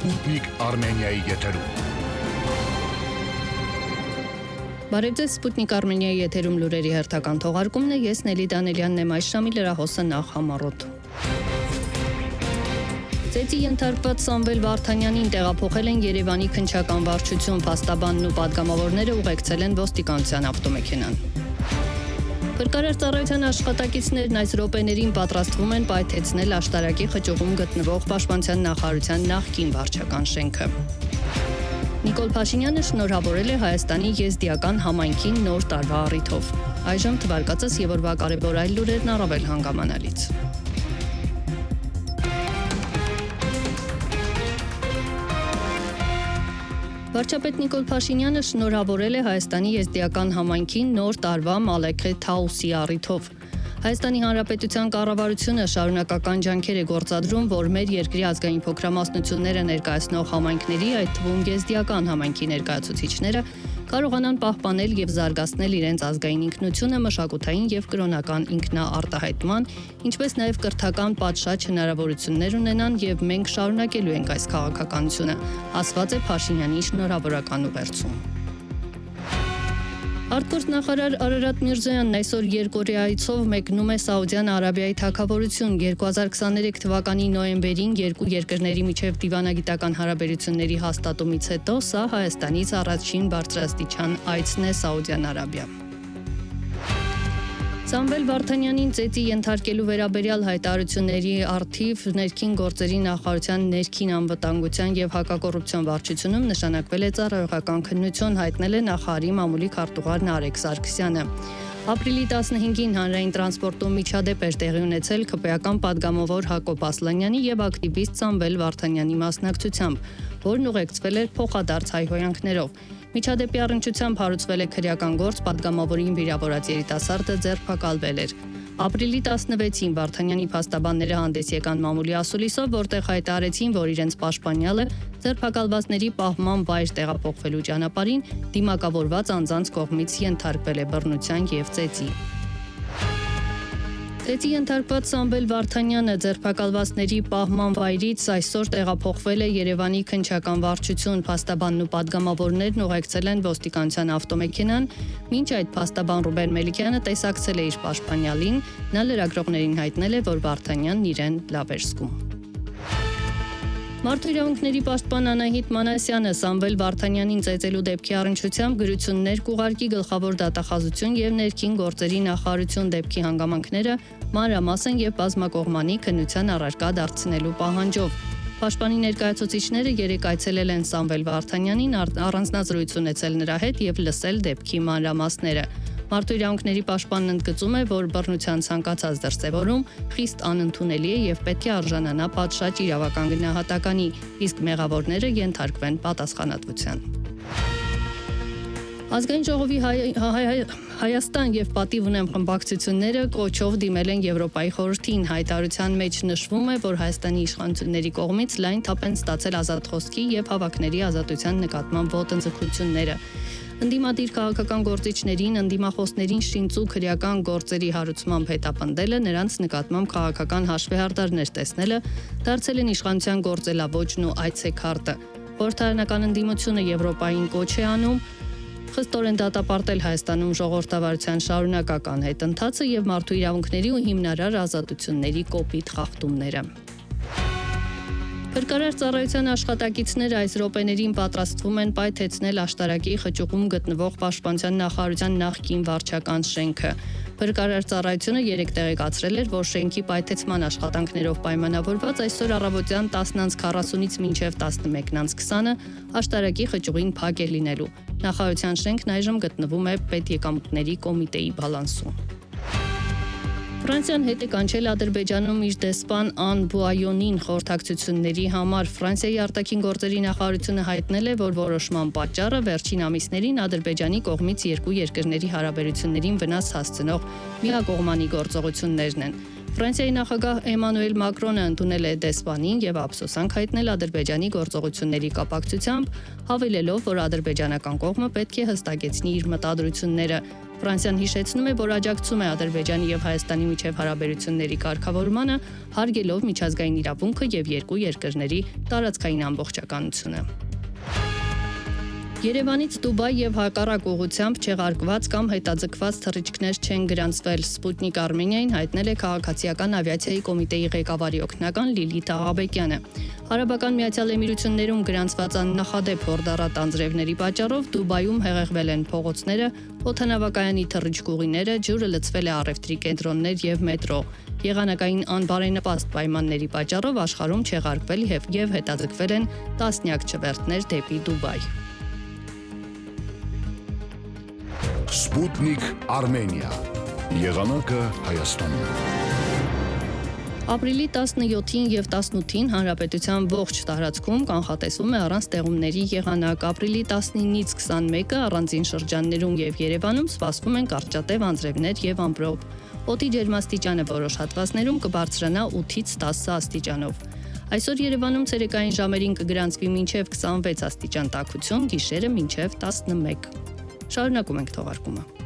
Sputnik Armeniայի եթերում։ Բարև ձեզ, Sputnik Armeniայի եթերում լուրերի հերթական թողարկումն է, ես Նելի Դանելյանն եմ, այս ժամի լրահոսը նախ համառոտ։ Ծեծի ենթարկված Սամվել Վարդանյանին տեղափոխել են Երևանի քննչական վարչություն, փաստաբանն ու պատգամավորները ուղեկցել են ոստիկանության ավտոմեքենան։ Փրկարար ծառայության աշխատակիցներն այս րոպեներին պատրաստվում են պայթեցնել աշտարակի խճուղում գտնվող Պաշտպանության նախարարության նախկին վարչական շենքը։ Նիկոլ Փաշինյանը շնորհավորել է Հայաստանի եզդիական համայնքին նոր տարվա առիթով։ Այժմ թվարկածս եւ օրվա կարևոր այլ լուրերն առավել հանգամանալից։ Վարչապետ Նիկոլ Փաշինյանը շնորհավորել է Հայաստանի եզդիական համայնքին նոր տարվա Մալեքե Թաուսի առիթով։ Հայաստանի Հանրապետության կառավարությունը շարունակական ջանքեր է գործադրում, որ մեր երկրի ազգային փոքրամասնությունները ներկայացնող համայնքների, այդ թվում եզդիական համայնքի ներկայացուցիչները կարողանան պահպանել եւ զարգացնել իրենց ազգային ինքնությունը, մշակութային եւ կրոնական ինքնաարտահայտման, ինչպես նաեւ կրթական պատշաճ հնարավորություններ ունենան եւ մենք շարունակելու ենք այս քաղաքականությունը, ասված է Փաշինյանի շնորհավորական ուղերձում։ Արտգործնախարար Արարատ Միրզոյանն այսօր երկօրյա այցով մեկնում է Սաուդյան Արաբիայի թագավորություն։ 2023 թվականի նոյեմբերին երկու երկրների միջև դիվանագիտական հարաբերությունների հաստատումից հետո սա Հայաստանից առաջին բարձրաստիճան այցն է Սաուդյան Արաբիա։ Սամվել Վարդանյանին ծեծի ենթարկելու վերաբերյալ հայտարարությունների առթիվ ներքին գործերի նախարարության ներքին անվտանգության եւ հակակոռուպցիոն վարչությունում նշանակվել է ծառայողական քննություն, հայտնել է նախարարի մամուլի քարտուղար Նարեկ Սարգսյանը։ Ապրիլի 15-ին հանրային տրանսպորտում միջադեպ էր տեղի ունեցել ՔՊ-ական պատգամավոր Հակոբ Ասլանյանի եւ ակտիվիստ Սամվել Վարդանյանի մասնակցությամբ, որն ուղեկցվել էր փոխադարձ հայհոյանքներով։ Միջադեպի առնչությամբ հարուցվել է քրեական գործ, պատգամավորին վիրավորած երիտասարդը ձերբակալվել էր։ Ապրիլի 16-ին Վարդանյանի փաստաբանները հանդես եկան մամուլի ասուլիսով, որտեղ հայտարարեցին, որ իրենց պաշտպանյալը ձերբակալվածների պահման վայր տեղափոխվելու ճանապարհին դիմակավորված անձանց կողմից ենթարկվել է բռնության եւ ծեծի։ Ծեծի ենթարկված Սամվել Վարդանյանը ձերբակալվածների պահման վայրից այսօր տեղափոխվել է Երևանի քննչական վարչություն, փաստաբանն ու պատգամավորներն ուղեկցել են ոստիկանության ավտոմեքենան, մինչ այդ փաստաբան Ռուբեն Մելիքյանը տեսակցել է իր պաշտպանյալին, նա լրագրողներին հայտնել է, որ Վարդանյանն իրեն լավ էր զգում։ Մարդու իրավունքների պաշտպան Անահիտ Մանասյանը Սամվել Վարդանյանին ծեծելու դեպքի առնչությամբ գրություններ կուղարկի գլխավոր դատախազություն եւ ներքին գործերի նախարարություն դեպքի հանգամանքները մանրամասն եւ բազմակողմանի քննության առարկա դարձնելու պահանջով։ Պաշտպանի ներկայացուցիչները երեկ այցելել են Սամվել Վարդանյանին, առանձնազրույց ունեցել նրա հետ եւ լսել դեպքի մանրամասները։ Մարդու իրավունքների պաշտպանն ընդգծում է, որ բռնության ցանկացած դրսևորում խիստ անընդունելի է եւ պետք է արժանանա պատշաճ իրավական գնահատականի, իսկ մեղավորները ենթարկվեն պատասխանատվության։ Ազգային ժողովի Հայաստան եւ պատիվ ունեմ խմբակցությունները կոչով դիմել են Եվրոպայի խորհրդին։ Հայտարարության մեջ նշվում է, որ Հայաստանի իշխանությունների կողմից լայն թափ են ստացել ազատ խոսքի եւ հավաքների ազատության նկատմամբ ոտնձգությունները։ Ընդդիմադիր քաղաքական գործիչներին, ընդդիմախոսներին շինծու քրեական գործերի հարուցմամբ հետապնդելը, նրանց նկատմամբ քաղաքական հաշվեհարդարներ տեսնելը դարձել են իշխանության գործելավոճն ու այցեքարտը։ Խորհրդարանական ընդդիմությունը Եվրոպային կոչ է անում խստորեն դատապարտել Հայաստանում ժողովրդավարության շարունակական հետընթացը եւ մարդու իրավունքների ու հիմնարար ազատությունների կոպիտ խախտումները։ Փրկարար ծառայության աշխատակիցները այս րոպեներին պատրաստվում են պայթեցնել աշտարակի խճուղում գտնվող Պաշտպանության նախարարության նախկին վարչական շենքը։ Փրկարար ծառայությունը երեկ տեղեկացրել էր, որ շենքի պայթեցման աշխատանքներով պայմանավորված այսօր առավոտյան 10:40-ից մինչև 11:20-ը աշտարակի խճուղին փակ է լինելու։ Նախարարության շենքն այժմ գտնվում է պետեկամուտների կոմիտեի բալանսում։ Ֆրանսիան հետ է կանչել Ադրբեջանում իր դեսպան Ան Բուայոնին խորհրդակցությունների համար։ Ֆրանսիայի արտաքին գործերի նախարարությունը հայտնել է, որ որոշման պատճառը վերջին ամիսներին Ադրբեջանի կողմից երկու երկրների հարաբերություններին վնաս հասցնող միակողմանի գործողություններն են։ Ֆրանսիայի նախագահ Էմանուել Մակրոնը ընդունել է դեսպանին եւ ափսոսանք հայտնել Ադրբեջանի գործողությունների կապակցությամբ, հավելելով, որ ադրբեջանական կողմը պետք է հստակեցնի իր մտադրությունները։ Ֆրանսիան հիշեցնում է, որ աջակցում է Ադրբեջանի եւ Հայաստանի միջև հարաբերությունների կարգավորմանը, հարգելով միջազգային իրավունքը եւ երկու երկրների տարածքային ամբողջականությունը։ Երևանից Դուբայ եւ հակառակ ուղղությամբ չեղարկված կամ հետաձգված թռիչքներ չեն գրանցվել, Սպուտնիկ Արմենիային հայտնել է քաղաքացիական ավիացիայի կոմիտեի ղեկավարի օգնական Լիլիթ Աղաբեկյանը։ Արաբական Միացյալ Էմիրություններում գրանցված աննախադեպ հորդառատ անձրևների պատճառով Դուբայում հեղեղվել են փողոցները, օդանավակայանի թռիչքուղիները, ջուրը լցվել է առևտրի կենտրոններ եւ մետրո։ Եղանակային անբարենպաստ պայմանների պատճառով աշխարհում չեղարկվել եւ հետաձգվել են տասնյակ չվերթներ դեպի Դուբայ։ Սպուտնիկ Արմենիա։ Եղանակը Հայաստանում։ Ապրիլի 17-ին եւ 18-ին հանրապետության ողջ տարածքում կանխատեսվում է առանց տեղումների եղանակ, ապրիլի 19-ից 21-ը առանձին շրջաններում եւ Երևանում սպասվում են կարճատև անձրևներ եւ ամպրոպ։ Օդի ջերմաստիճանը որոշ հատվածներում կբարձրանա 8-ից 10 աստիճանով։ Այսօր Երևանում ցերեկային ժամերին կգրանցվի մինչև 26 աստիճան տաքություն, գիշերը մինչև 11։ Շարունակում ենք թողարկումը։